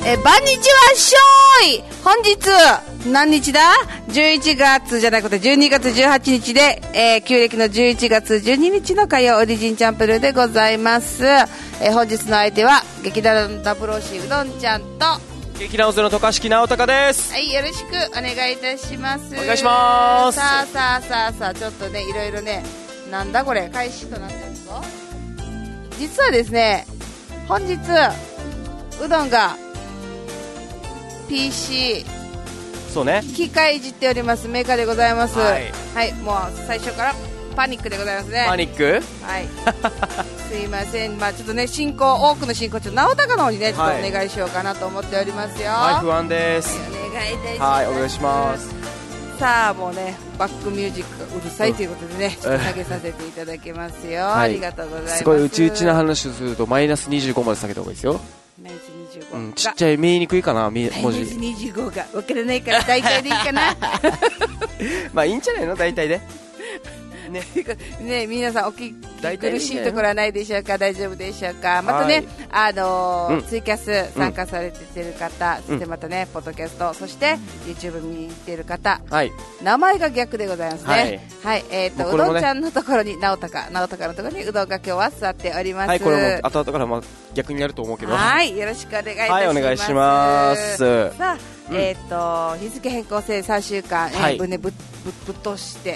バンニチはしょーい。本日何日だ？11月じゃなくて12月18日で、旧暦の11月12日の火曜オリジンチャンプルーでございます。本日の相手は劇団ダブローシーうどんちゃんと劇団オズの渡嘉敷直隆です。 はい、よろしくお願いいたします。 お願いします。 さあちょっとね、いろいろね、なんだこれ開始となってるぞ。実はですね、本日うどんが PC そうね、 機械いじっておりますメーカーでございます。 はい、 はい、もう最初からパニックでございますね。 パニック、 はいすいません、まあちょっとね、多くの進行ちょっと直隆の方にね、ちょっとお願いしようかなと思っておりますよ。 はい、不安です。 お願いいたします。 はい、お願いします。 さあもうね、バックミュージックがうるさいということでね、ちょっと下げさせていただきますよ、 はい、 ありがとうございます。 すごい内々な話をするとマイナス25まで下げた方がいいですよ。 マイナス25、 ちっちゃい見えにくいかな、文字。 マイナス25が分からないから大体でいいかなまあいいんじゃないの、大体でねね、皆さんお聞き苦しいところはないでしょうか。大丈夫でしょうか。またね、ツイキャス参加されている方、そしてまたね、ポッドキャスト、そして YouTube 見に行っている方、名前が逆でございますね。はい、うどんちゃんのところに直隆のところにうどんが今日は座っております。 はい、これも後々から逆にやると思うけど、 はい、よろしくお願いいたします。 はい、お願いします。 さあ、日付変更制3週間、ぶっ通して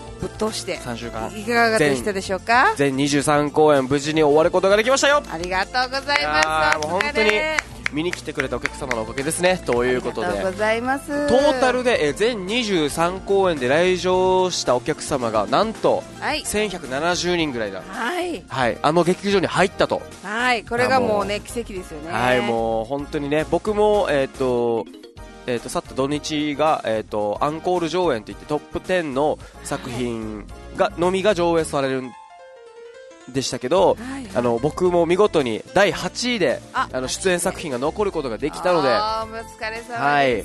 3週間いかがでしたでしょうか。 全23公演無事に終わることができましたよ。 ありがとうございます。 もう本当に見に来てくれたお客様のおかげですね。ということで、 ありがとうございます。 トータルで全23公演で来場したお客様がなんと1170人ぐらいだ。はい、はい、あの劇場に入ったと。 はい、これがもうね、奇跡ですよね。 はい、もう本当にね、僕も去った土日が、アンコール上演といってトップ10の作品のみが上映されるんでしたけど、僕も見事に第8位で出演作品が残ることができたので、 お疲れ様です。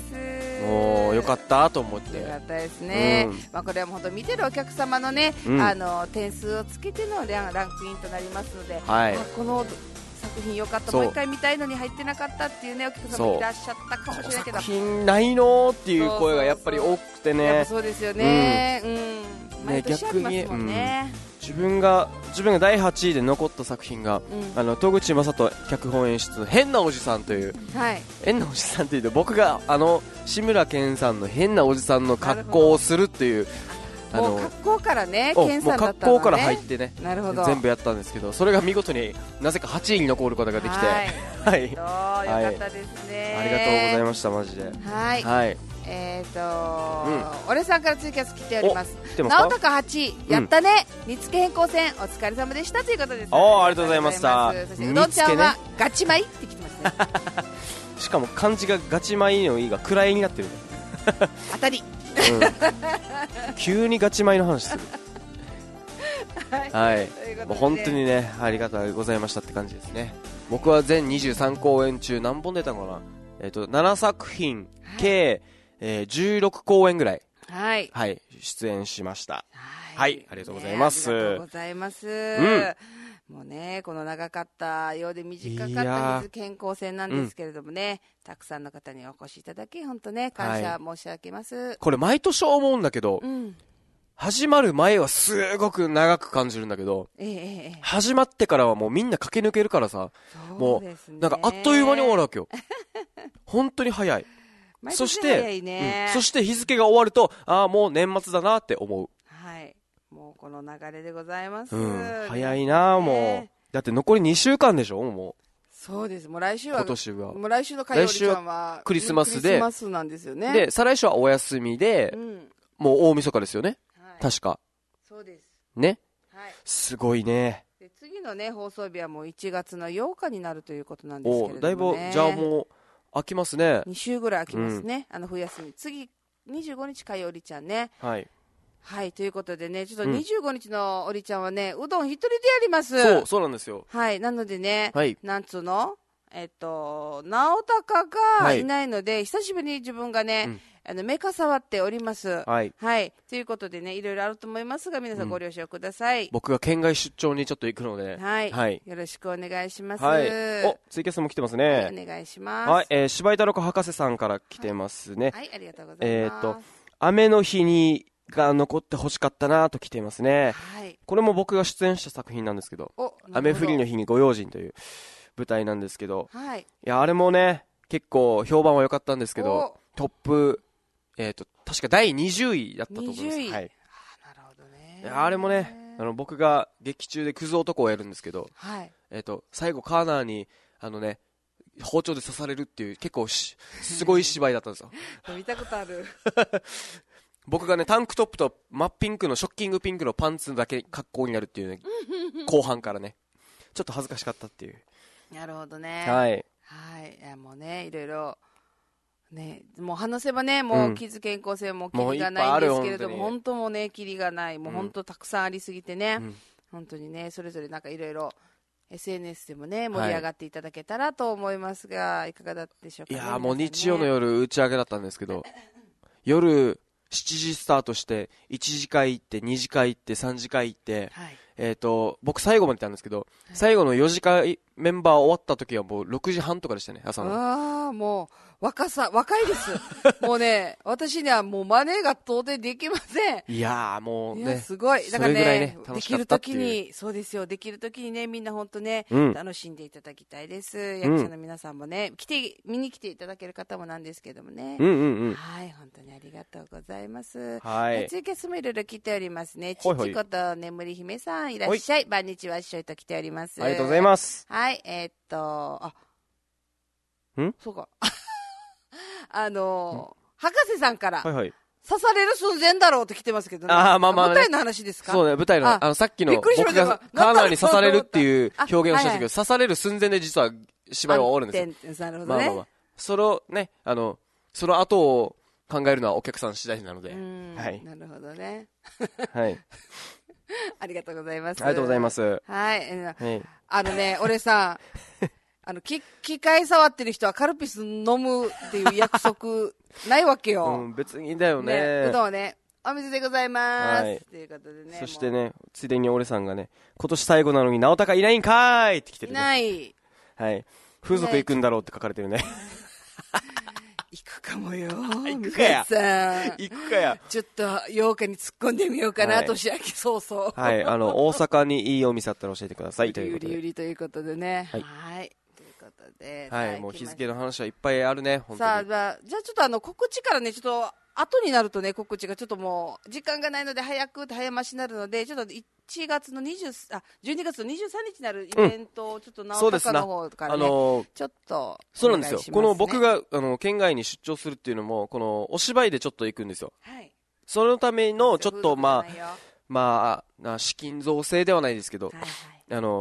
もうよかったと思って。 よかったですね。これは本当見てるお客様のね、点数をつけてのランクインとなりますので、この作品良かった、もう一回見たいのに入ってなかったっていうね、お客様いらっしゃったかもしれないけど、 作品ないのっていう声がやっぱり多くてね。 やっぱそうですよね。毎年ありますもんね。 自分が第8位で残った作品が、戸口正人脚本演出の変なおじさんという、変なおじさんというと、僕が志村けんさんの変なおじさんの格好をするっていう、 もう格好からね、ケンさんだったのね、 格好から入ってね、 なるほど、 全部やったんですけど、それが見事になぜか8位に残ることができて、 はい、よかったですね。 ありがとうございました、マジで。 はい、俺さんから追加来ております。直隆8位、やったね、日付変更線お疲れ様でしたということです。 ありがとうございました。 そしてうどんちゃんはガチ米って来てますねしかも漢字がガチ米のいいが位になってる当たり急にガチ米の話するはい、もう本当にね、ありがとうございましたって感じですね。僕は全23公演中何本出たのかな、7作品計、16公演ぐらい、出演しました。はい、ありがとうございます。 ありがとうございます。もうね、この長かったようで短かった日付変更線なんですけれどもね、たくさんの方にお越しいただき本当ね、感謝申し上げます。 これ毎年思うんだけど、始まる前はすごく長く感じるんだけど、始まってからはもうみんな駆け抜けるからさ、もうなんかあっという間に終わるわけよ本当に早い。そして日付が終わると、もう年末だなって思う。 もうこの流れでございます。 早いな、もう。だって残り2週間でしょ、もう。 そうです。もう来週は、 今年は。 もう来週の火曜日ちゃんはクリスマスで、 クリスマスなんですよね。 で、再来週はお休みで、もう大晦日ですよね。確か。 そうです。 ね。すごいね。 で、次のね、放送日はもう1月の8日になるということなんですけれどもね。 だいぶ、じゃあもう、空きますね。 2週ぐらい空きますね。冬休み。次、25日火曜日ちゃんね。はい、ということでね、ちょっと25日のおりちゃんはね、うどん一人でやります。 そうなんですよ。 はい、なのでね、なんつうの、直隆がいないので、久しぶりに自分がね、 メカ触っております。 はい。 はい。ということでね、いろいろあると思いますが、皆さんご了承ください。 僕が県外出張にちょっと行くので、 はい。はい。よろしくお願いします。 はい。お、ツイキャスも来てますね。 はい、お願いします。 はい。芝居太郎博士さんから来てますね。 はい、ありがとうございます。 雨の日にが残ってほしかったなと来ていますね。はい。これも僕が出演した作品なんですけど、雨降りの日にご用心という舞台なんですけど、はい。いや、あれもね、結構評判は良かったんですけど、トップ、確か第20位だったと思います。20位。はい。なるほどね。いや、あれもね、僕が劇中でクズ男をやるんですけど、はい。最後カーナーに、包丁で刺されるっていう、結構すごい芝居だったんですよ。 見たことある。 僕がね、タンクトップと真っピンクのショッキングピンクのパンツだけ格好になるっていうね、後半からね、ちょっと恥ずかしかったっていう。 なるほどね。 はい。 はい。いや、もうね、いろいろ、ね、もう話せばね、もう傷健康性もキリがないんですけれども、本当もね、キリがない、もう本当たくさんありすぎてね、本当にね、それぞれなんかいろいろ、SNS でもね、盛り上がっていただけたらと思いますが、いかがだったでしょうか、ね。 いやー、もう日曜の夜打ち上げだったんですけど、夜7時スタートして1次会行って2次会行って3次会行って、はい、僕最後まで行ったんですけど、はい、最後の4次会メンバー終わった時はもう6時半とかでしたね、朝の。 ああ、もう若いです。もうね、私にはもう真似が到底できません。 いやーもうね、 すごい。だからね、できるときに、そうですよ、できるときにね、みんな本当ね、楽しんでいただきたいです。役者の皆さんもね、見に来ていただける方もなんですけどもね。はい、本当にありがとうございます。はい。ツイキャスもいろいろ来ておりますね。ちちこと眠り姫さん、いらっしゃい。晩日はっしょいと来ております。 ありがとうございます。 はい、そうか。博士さんから、刺される寸前だろうって来てますけどね。 ああ、まあまあ、 舞台の話ですか？ そうね、舞台の、さっきの僕がカーナーに刺されるっていう表現をしたんですけど、刺される寸前で実は芝居は終わるんですよ。 なるほどね。まあまあまあ。 そのね、その後を考えるのはお客さん次第なので。はい。 なるほどね。 はい。 ありがとうございます。 ありがとうございます。 はい。俺さ、機械触ってる人はカルピス飲むっていう約束ないわけよ。 別にいいんだよね。 うどんね、お水でございます。はい、ということでね。 そしてね、ついでに俺さんがね、今年最後なのに直高いないんかーいって来てるね。 いない。 はい。風俗行くんだろうって書かれてるね。 行くかもよ。 行くかや。行くかや。 ちょっと8日に突っ込んでみようかな、はい、年明け早々。 はい。大阪にいいお店あったら教えてください。 ということで。ゆりということでね。はい。はい。 はい、もう日付の話はいっぱいあるね、本当に。 さあ、じゃあちょっと告知からね、ちょっと後になるとね、告知がちょっともう時間がないので早ましになるので、ちょっと12月の23日になるイベントをちょっと直高の方からね、ちょっとそうなんですよ。この僕が県外に出張するっていうのも、このお芝居でちょっと行くんですよ。はい。そのためのちょっと資金造成ではないですけど、はいはい、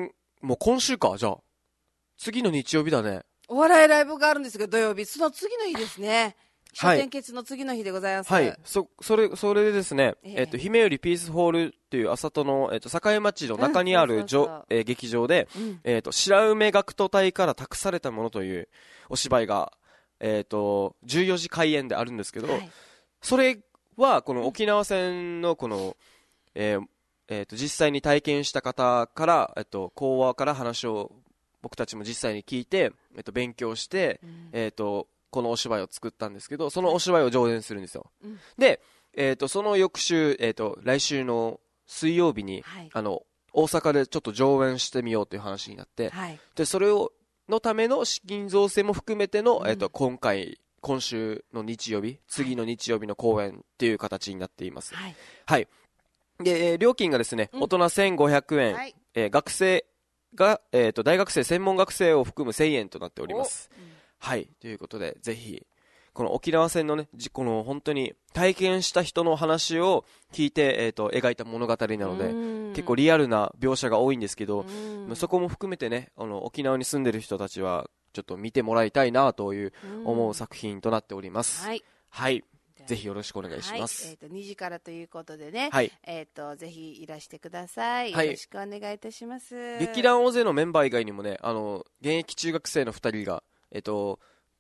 もう今週か、じゃあ。次の日曜日だね。 お笑いライブがあるんですけど、土曜日。その次の日ですね。書店決の次の日でございます。 はい。それでですね、姫よりピースホールっていう朝との、境町の中にある劇場で、白梅学徒隊から託されたものというお芝居が、14時開演であるんですけど、はい、それは、この沖縄戦のこの、実際に体験した方から、講話から話を僕たちも実際に聞いて、勉強して、このお芝居を作ったんですけど、そのお芝居を上演するんですよ。で、その翌週、来週の水曜日に、はい、大阪でちょっと上演してみようという話になって、はい、で、それのための資金造成も含めての、今週の日曜日、次の日曜日の公演っていう形になっています。はい。はい。で、料金がですね、大人1500円、はい、学生が、大学生、専門学生を含む1000円となっております。はい。ということで、ぜひ、この沖縄戦のね、この本当に体験した人の話を聞いて、描いた物語なので、結構リアルな描写が多いんですけど、そこも含めてね、沖縄に住んでる人たちは、ちょっと見てもらいたいなという思う作品となっております。はい。はい。ぜひよろしくお願いします。 はい、2時からということでね、はい、ぜひいらしてください。よろしくお願いいたします。 劇団大勢のメンバー以外にもね、現役中学生の2人が、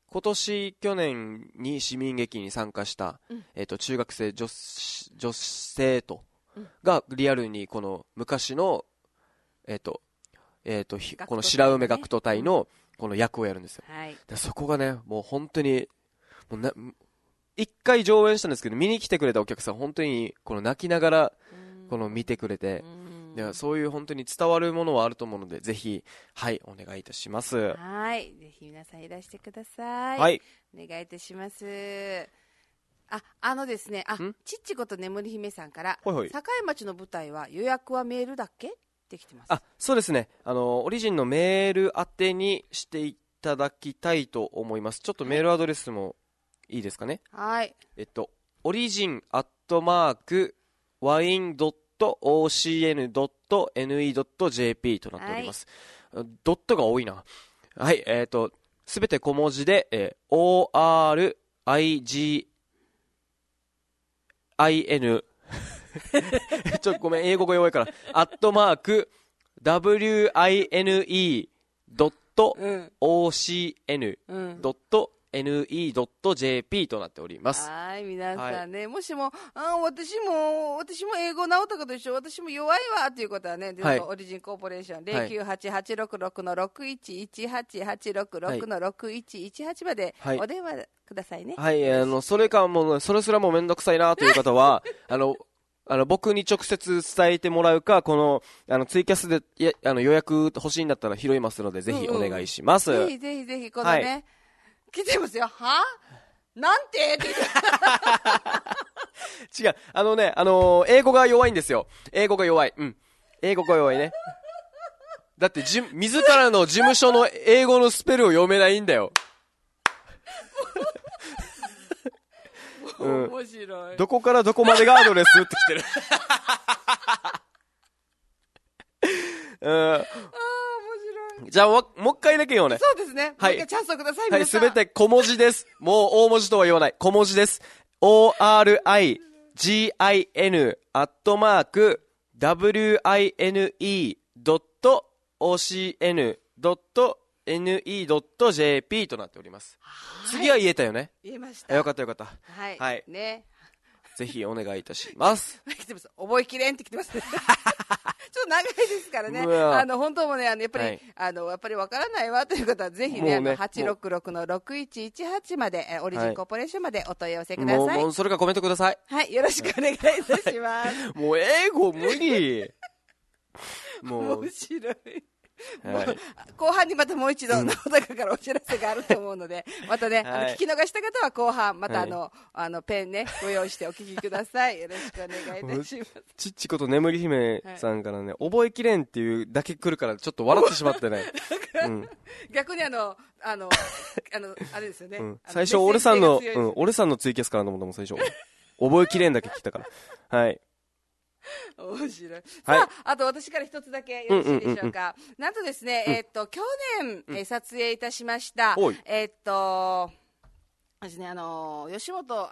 今年去年に市民劇に参加した、中学生女性徒がリアルにこの昔のこの白梅学徒隊のこの役をやるんですよ、でそこがねもう本当にもう一回上演したんですけど見に来てくれたお客さん本当にこの泣きながらこの見てくれて、でそういう本当に伝わるものはあると思うのでぜひはいお願いいたします。 はい、ぜひ皆さんいらしてください。 はい、 お願いいたします。ですね、ちっちこと眠り姫さんから、境町の舞台は予約はメールだっけってきてます。 そうですね、オリジンのメール宛てにしていただきたいと思います。ちょっとメールアドレスもいいですかね。 はい、 オリジン@wine.ocn.ne.jp となっております、ドットが多いな。はい、すべて小文字で、ORIGIN ちょっとごめん英語が弱いから@wine.ocn.ne.jp となっております。 はい、皆さんね、もしも私も英語直ったかと一緒、私も弱いわということはね、オリジンコーポレーション 098-866-6118 までお電話くださいね。 はい、それかもうそれすらもうめんどくさいなという方は僕に直接伝えてもらうか、このツイキャスで予約欲しいんだったら拾いますのでぜひお願いします。 ぜひぜひぜひこのね、来てますよ。なんてって違う、英語が弱いんですよ。英語が弱い。英語が弱いね。だって自らの事務所の英語のスペルを読めないんだよ。 面白い。 どこからどこまでがアドレスってきてる。面白い。じゃあもう一回だけよね。 そうですね。はい。もう一回チャンスをください。 はい、すべて小文字です。もう大文字とは言わない。小文字です。origin.wine.ocn.ne.jp となっております。次は言えたよね。 言えました。 よかったよかった。 はい。ね。 ぜひお願いいたします。 覚えきれんって来てます。ちょっと長いですからね。本当もね、やっぱりわからないわという方はぜひね、866-6118 まで、オリジンコーポレーションまでお問い合わせください。 もうそれかコメントください。 はい、よろしくお願いいたします。 もう英語無理。もう。 面白い。後半にまたもう一度、直高からお知らせがあると思うので、またね、聞き逃した方は後半、またペンね、ご用意してお聞きください。よろしくお願いいたします。 ちっちこと眠り姫さんからね、覚えきれんっていうだけ来るから、ちょっと笑ってしまってね。 逆にあれですよね。 最初、俺さんのツイキャスからのものも最初、覚えきれんだけ来たから。はい。 面白い。さあ、あと私から一つだけよろしいでしょうか。なんとですね、去年、撮影いたしました、ですね、吉本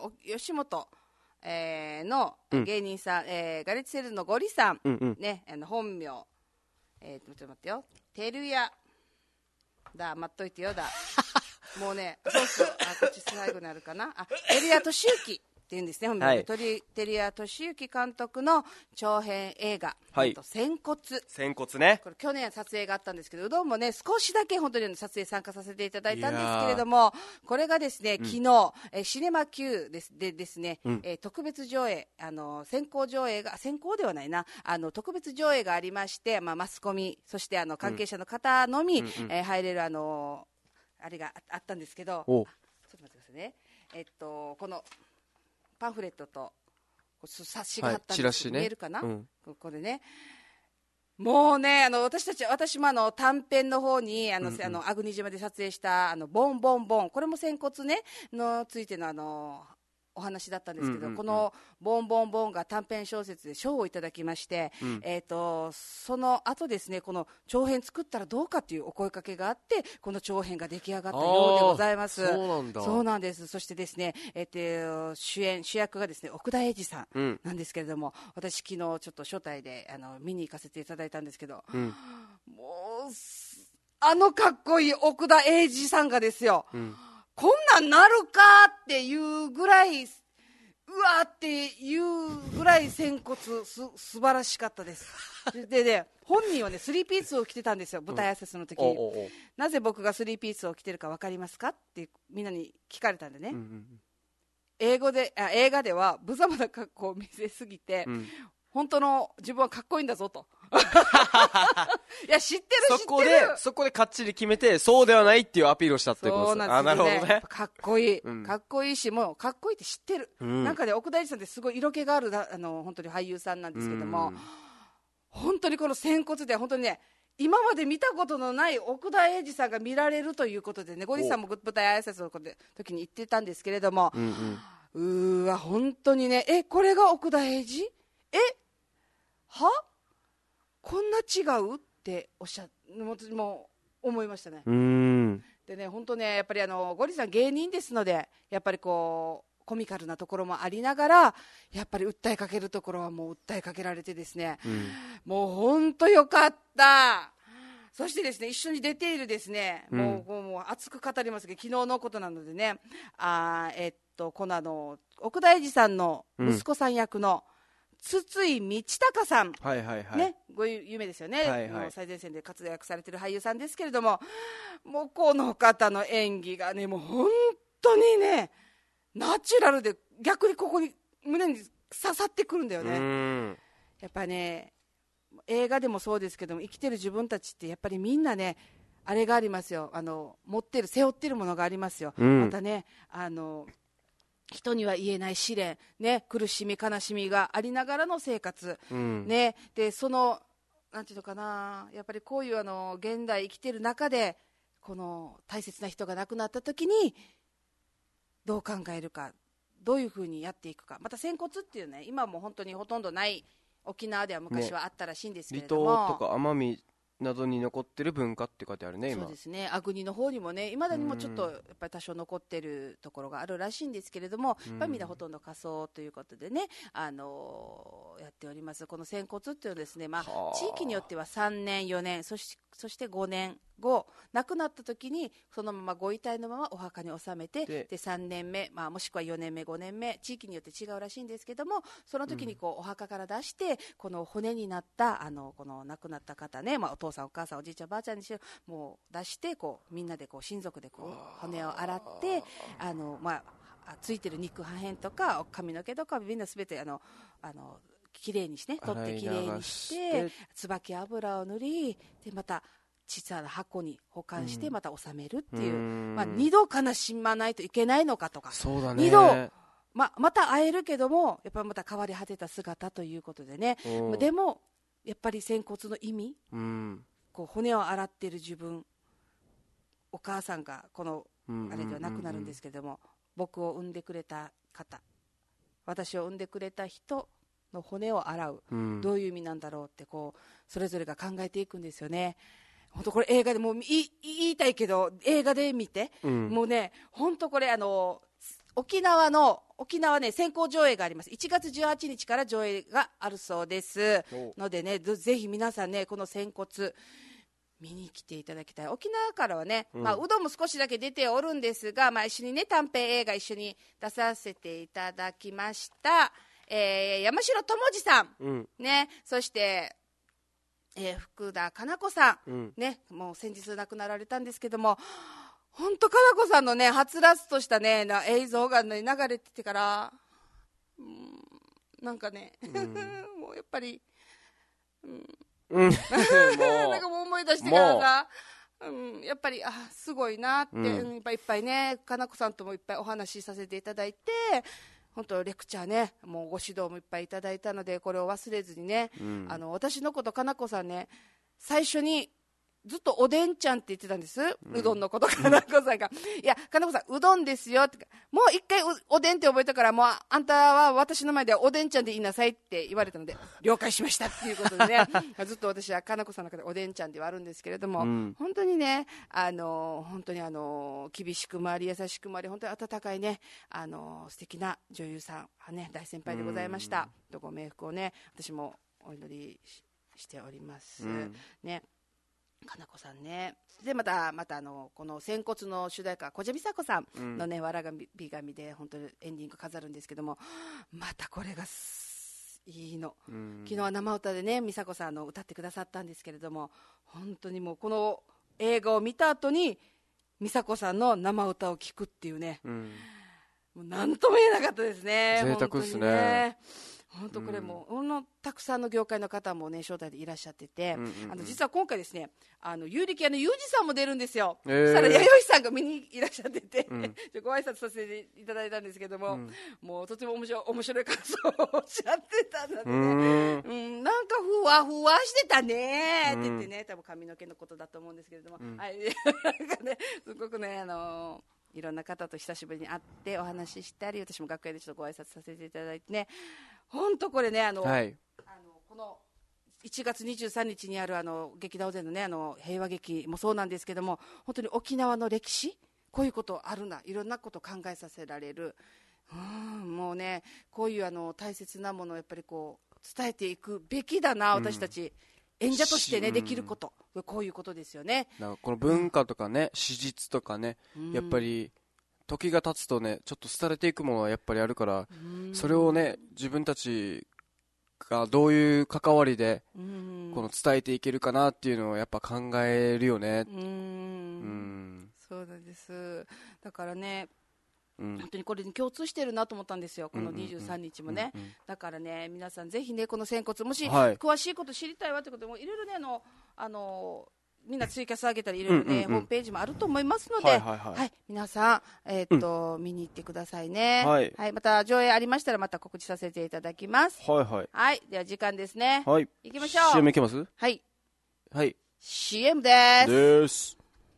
の芸人さん、ガレッジセルのゴリさん、ね、本名、ちょっと待ってよ、てるやだ、待っといてよだ。もうね、そうそう、こっち最後になるかな。てるやとしゆき。っていうんですね、本名で照屋俊之監督の長編映画、仙骨ね。 これ去年撮影があったんですけど、うどんもね少しだけ本当に撮影参加させていただいたんですけれども、これがですね昨日、シネマ Q でですね、特別上映、先行上映が先行ではないな、特別上映がありまして、マスコミそして関係者の方のみ、入れるあれがあったんですけど、ちょっと待ってくださいね。このパンフレットと冊子があったんですけど、見えるかな、これね、もうね、私も短編の方に粟国島で撮影したボンボンボン、これも仙骨ねのついてのお話だったんですけど、このボンボンボンが短編小説で賞をいただきまして、その後ですね、この長編作ったらどうかというお声かけがあって、この長編が出来上がったようでございます。そうなんです。そしてですね、主役がですね奥田英二さんなんですけれども、私昨日ちょっと初対で見に行かせていただいたんですけど、もうあのかっこいい奥田英二さんがですよ、こんなんなるかっていうぐらい、うわーっていうぐらい仙骨素晴らしかったです。でね、本人はねスリーピースを着てたんですよ、舞台挨拶の時に。なぜ僕がスリーピースを着てるか分かりますかってみんなに聞かれたんでね、映画では無様な格好を見せすぎて、本当の自分はかっこいいんだぞといや知ってるそこでかっちり決めて、そうではないっていうアピールをしたってことです。 そうなんですよね。 なるほどね。 かっこいい、かっこいいし、もうかっこいいって知ってる、なんかね奥田英二さんってすごい色気がある本当に俳優さんなんですけども、本当にこの仙骨で本当にね今まで見たことのない奥田英二さんが見られるということでね、ゴリさんも舞台挨拶の時に言ってたんですけれども、うわ本当にね、これが奥田英二、はこんな違うっておっしゃもう思いましたね。でね本当ねやっぱりゴリさん芸人ですので、やっぱりこうコミカルなところもありながら、やっぱり訴えかけるところはもう訴えかけられてですね、もう本当よかった。そしてですね一緒に出ているですね、もう熱く語りますけど、昨日のことなのでね、この奥田英二さんの息子さん役の、筒井道隆さん、ね、ご有名ですよね、最前線で活躍されている俳優さんですけれども、もうこの方の演技がねもう本当にねナチュラルで、逆にここに胸に刺さってくるんだよね。やっぱね映画でもそうですけども、生きてる自分たちってやっぱりみんなねあれがありますよ、背負ってるものがありますよ、またね人には言えない試練、ね、苦しみ悲しみがありながらの生活、ね、でそのなんていうのかな、やっぱりこういう現代生きてる中でこの大切な人が亡くなった時にどう考えるか、どういうふうにやっていくか。また仙骨っていうね今も本当にほとんどない、沖縄では昔はあったらしいんですけれども、 離島とか奄美などに残ってる文化って書いてあるね今。 そうですね、粟国の方にもねいまだにもちょっとやっぱり多少残ってるところがあるらしいんですけれども、やっぱりみんなほとんど仮装ということでね、やっております。この仙骨っていうのはですね、地域によっては3年4年そして5年後亡くなった時にそのままご遺体のままお墓に納めて、で3年目、もしくは4年目5年目地域によって違うらしいんですけども、その時にこうお墓から出してこの骨になったこの亡くなった方ね、お父さんお母さんおじいちゃんおばあちゃんにしろもう出してこうみんなでこう親族でこう骨を洗ってついてる肉破片とか髪の毛とかみんなすべてきれいにしてね、取ってきれいにして椿油を塗り、でまた小さな箱に保管してまた収めるっていう、二度悲しまないといけないのかとか、 そうだね、 二度また会えるけどもやっぱりまた変わり果てた姿ということでね、でもやっぱり仙骨の意味、こう骨を洗っている自分、お母さんがこのあれではなくなるんですけども、僕を産んでくれた方、私を産んでくれた人の骨を洗う、どういう意味なんだろうってこうそれぞれが考えていくんですよね。本当これ映画でもう言いたいけど映画で見て、もうね本当これ沖縄ね先行上映があります。1月18日から上映があるそうですのでね、ぜひ皆さんねこの仙骨見に来ていただきたい。沖縄からはね、うどんも少しだけ出ておるんですが、一緒にね短編映画一緒に出させていただきました、山城智二さん、ね、そして福田加奈子さん、ね、もう先日亡くなられたんですけども、本当加奈子さんのねはつらつとしたね映像が、ね、流れててからなんかね、もうやっぱり、なんかもう思い出してからさ、やっぱりすごいなって、いっぱいね加奈子さんともいっぱいお話しさせていただいて、本当レクチャーねもうご指導もいっぱいいただいたのでこれを忘れずにね、私のこと加奈子さんね最初にずっとおでんちゃんって言ってたんです、うどんのこと加奈子さんがいや加奈子さんうどんですよって、もう一回おでんって覚えたからもうあんたは私の前ではおでんちゃんで言いなさいって言われたので了解しましたっていうことでねずっと私は加奈子さんの中でおでんちゃんではあるんですけれども、本当にね本当に厳しくもあり優しくもあり本当に温かいね素敵な女優さんね大先輩でございました。ご冥福をね私もお祈りしております、ね。 かなこさんね。でまたこの仙骨の主題歌小蛇美佐子さんのね、わらがびがみで本当にエンディング飾るんですけども、またこれがいいの、昨日は生歌でね美佐子さん歌ってくださったんですけれども、本当にもうこの映画を見た後に美佐子さんの生歌を聴くっていうね、もう何とも言えなかったですね。 贅沢ですね。 本当これもたくさんの業界の方もね招待でいらっしゃってて、実は今回ですね有力屋のユージさんも出るんですよ。そしたら弥生さんが見にいらっしゃってて、ご挨拶させていただいたんですけども、もうとても面白い感想をおっしゃってたのでね、なんかふわふわしてたねって言ってね、多分髪の毛のことだと思うんですけれども、はい、なんかねすごくねいろんな方と久しぶりに会ってお話ししたり、私も楽屋でちょっとご挨拶させていただいてね、本当これねこの1月23日にある劇団おでんのね平和劇もそうなんですけども、本当に沖縄の歴史、こういうことあるな、いろんなことを考えさせられる、もうねこういう大切なものをやっぱりこう伝えていくべきだな、私たち演者としてねできること、こういうことですよね。 なんかこの文化とかね、史実とかね、やっぱり時が経つとねちょっと廃れていくものはやっぱりあるから、それをね自分たちがどういう関わりでこの伝えていけるかなっていうのをやっぱ考えるよね。 そうなんです。だからね本当にこれに共通してるなと思ったんですよ、この23日もね。だからね皆さんぜひねこの仙骨もし詳しいこと知りたいわということでもいろいろねみんなツイキャス上げたりいろいろねホームページもあると思いますので、皆さん見に行ってくださいね。また上映ありましたらまた告知させていただきます。では時間ですね。行きましょう。 CM いけます？ はい、CM です。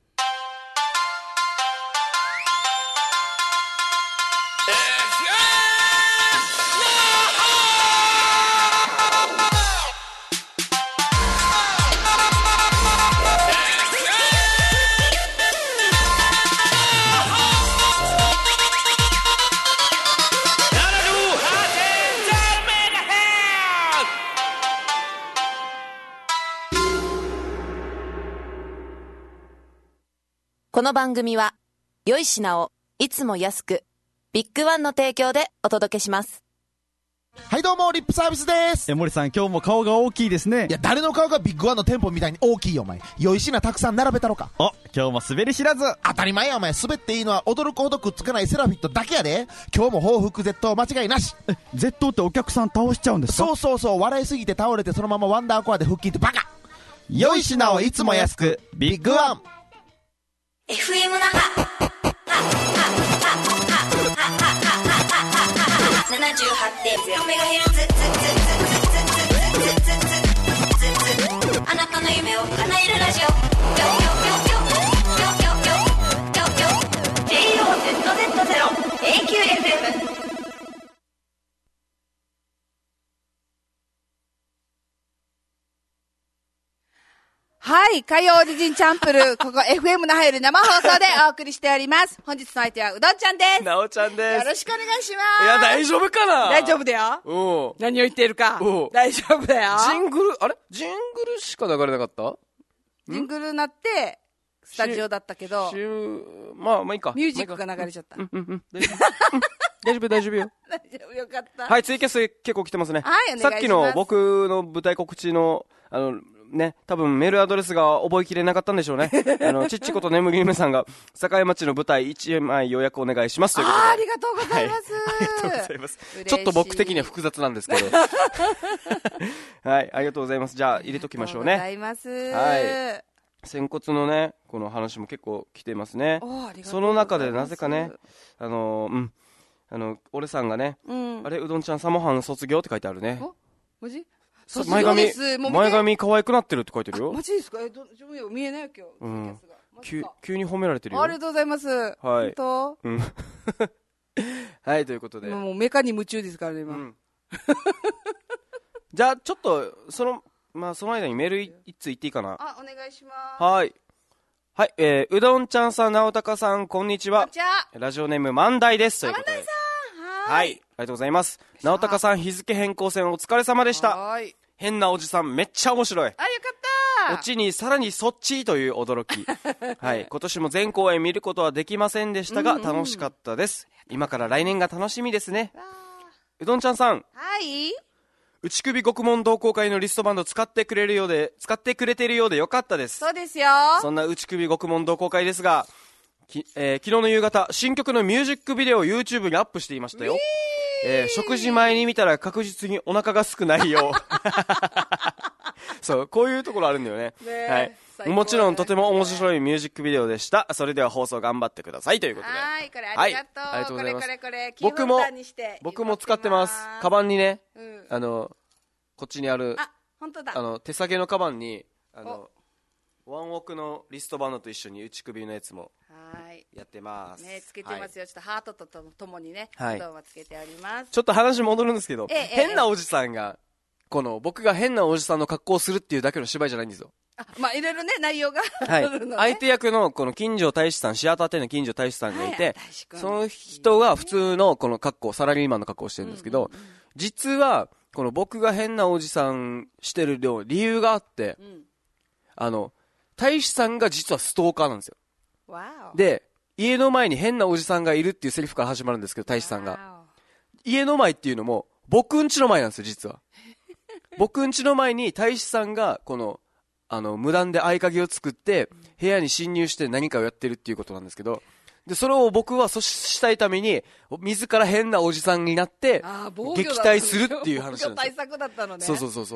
この番組は良い品をいつも安くビッグワンの提供でお届けします。 はいどうもリップサービスです。 森さん今日も顔が大きいですね。 いや誰の顔がビッグワンの店舗みたいに大きいよお前。良い品たくさん並べたろか。 今日も滑り知らず。 当たり前やお前。滑っていいのは驚くほどくっつかないセラフィットだけやで。今日も報復絶倒間違いなし。 絶倒ってお客さん倒しちゃうんですか？ そう笑いすぎて倒れてそのままワンダーコアで腹筋ってバカ。 良い品をいつも安くビッグワン。 FM 那覇 78.0MHz あなたの夢を叶えるラジオAOZZ0AQFM。 はい、火曜オリジンチャンプルここ FM 那覇より生放送でお送りしております。本日の相手はうどんちゃんです。 なおちゃんです。 よろしくお願いします。 いや大丈夫かな。 大丈夫だよ。何を言っているか。大丈夫だよ。 ジングルしか流れなかった？ ジングルなってスタジオだったけど、 まあいいか。 ミュージックが流れちゃった。 大丈夫大丈夫よ。 大丈夫よかった。 はい、ツイキャス結構来てますね。 はい、お願いします。 さっきの僕の舞台告知のね、多分メールアドレスが覚えきれなかったんでしょうね。ちっちこと眠り夢さんが栄町の舞台1枚予約お願いしますということで。 ありがとうございます。 ありがとうございます。ちょっと僕的には複雑なんですけど。はい、ありがとうございます。じゃあ入れときましょうね。 ありがとうございます。 はい。仙骨のねこの話も結構来てますね。その中でなぜかね俺さんがね、あれうどんちゃんサモハン卒業って書いてあるね。 マジ？ 前髪可愛くなってるって書いてるよ。 マジですか？見えないよ今日。急に褒められてるよ。 ありがとうございます。はい。本当？ はい、ということで。 もうメカに夢中ですからね今。 じゃあちょっとその間にメール一通言っていいかな。 お願いします。 はい。はい、うどんちゃんさん、なおたかさん、こんにちは。ラジオネーム万代です。ということで。 万代さん。 はい。ありがとうございます。なおたかさん、日付変更線お疲れ様でした。変なおじさんめっちゃ面白い。 よかった。 オチにさらにそっちという驚き。はい。今年も全公演見ることはできませんでしたが、楽しかったです。今から来年が楽しみですね。うどんちゃんさん。 はい。 内首獄門同好会のリストバンド使ってくれているようでよかったです。 そうですよ。 そんな内首獄門同好会ですが、昨日の夕方、新曲のミュージックビデオを YouTube にアップしていましたよ。食事前に見たら確実にお腹が少ないよ。そう、こういうところあるんだよね。はい。もちろんとても面白いミュージックビデオでした。それでは放送頑張ってくださいということで。 はい、これありがとう。 ありがとうございます。 これ僕も使ってます。カバンにね、こっちにある、 本当だ。 手提げのカバンに、ワンオクのリストバンドと一緒に内首のやつもやってます。 ね、つけてますよ。ちょっとハートとともにね、はい、はつけております。 ちょっと話戻るんですけど、変なおじさんが、僕が変なおじさんの格好をするっていうだけの芝居じゃないんですよ。 まあ、いろいろね、内容がはい。相手役のこの金城大志さん、シアター店の金城大志さんがいて、その人が普通のこの格好、サラリーマンの格好をしてるんですけど、実は、この僕が変なおじさんしてる理由があって、大志さんが実はストーカーなんですよ。で、家の前に変なおじさんがいるっていうセリフから始まるんですけど、大志さんが。家の前っていうのも、僕ん家の前なんですよ、実は。僕ん家の前に大志さんが、無断で合鍵を作って、部屋に侵入して何かをやってるっていうことなんですけど、で、それを僕は阻止したいために、自ら変なおじさんになって、撃退するっていう話なんですよ。 対策だったのね。 そう。